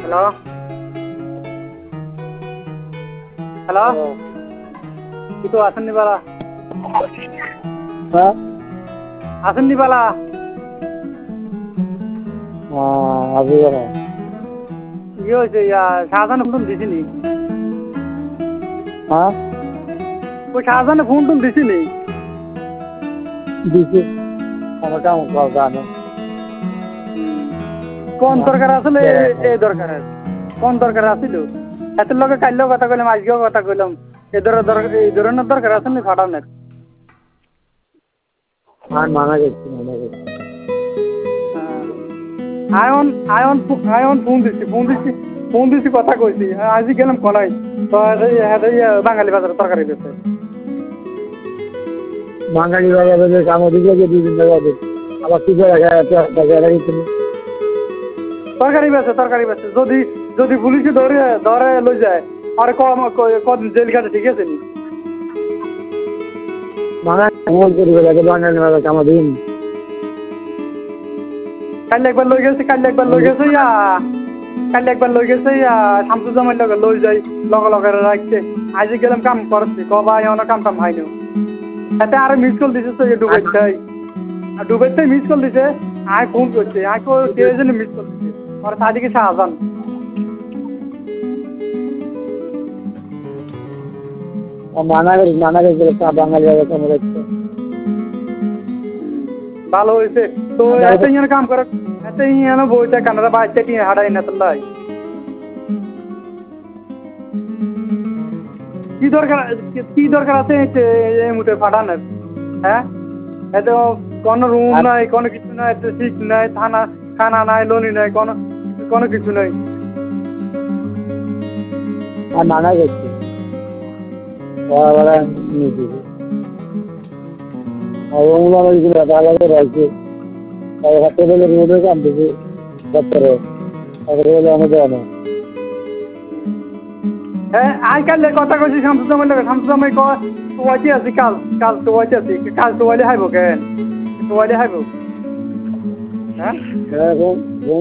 hello hello কিছু আছেন নি বালা হ্যাঁ আছেন নি বালা আজি বলা কি হয়েছে শাহজাহান ফোন দিছি নি হ্যাঁ ওই শাহজাহানে ফোন টোন দিছি নি দিছি আমার কাম করবা না কোন দরকার আসলে এই দরকার আছে কোন দরকার আছিল এত লগে কাইলেও কথা কইলাম আজকেও কথা কইলাম এই ধরনের দরকার আছে নি ফাটানের আর মানা গেছি আয়ন আয়ন আয়ন ফোন দিছি কথা কইছি আজি গেলাম কলাই তো বাঙালি বাজারে তরকারি দিতে বাঙালি বাজারে কাম দিকে যে দুদিন লাগে আবার কি করে তরকারি বেছে যদি যদি পুলিশে ধরে লই যায় আর কদিন জেল কাটে ঠিক আছে নি বাঙালি বাজারে কাম দিন কাল একবার লই গেছে শামসুজ্জামান লগে লই যাই লগে রাখছে আজি গেলাম কাম করছি কবা এমন কাম হয়নি এতে আর মিস কল দিছে তো ডুবাইতে মিস কল দিছে আয় ফোন করছে আয় কে যেন মিস কল দিছে আর তাদিকে শাহজাহান মানা গেছে বাঙালি বাজারে কাম করছে ভালো হয়েছে তো এত ইয়ান কাম করে এত ইয়ান বইতে কানাডা বাইতে টিয়ে হাড়াই না তোলাই কি দরকার আছে এই মুহূর্তে ফাটানোর হ্যাঁ এত কোনো রুম নাই কোনো কিছু নাই সিট নাই খানা নাই লনি নাই কোনো কিছু নাই আর মানা গেছে আলাদা রয়েছে হাতে বলে রোডে কাম দিছে দপ্তরে আমাদের হ্যাঁ আজকাল কথা কইছি শামসুজ্জামান তোয়াইতে আছি কাল তোয়াইলে হাইব কেন তোয়াইলে হাইব হ্যাঁ